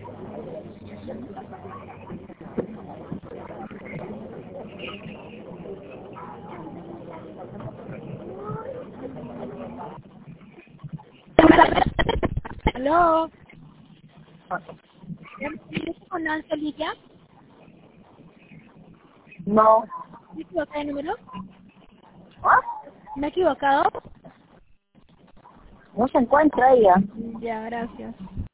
Aló. ¿Me con Angelica? No. ¿Me he equivocado de número? ¿Ah? ¿Me he equivocado? No se encuentra ella. Ya, gracias.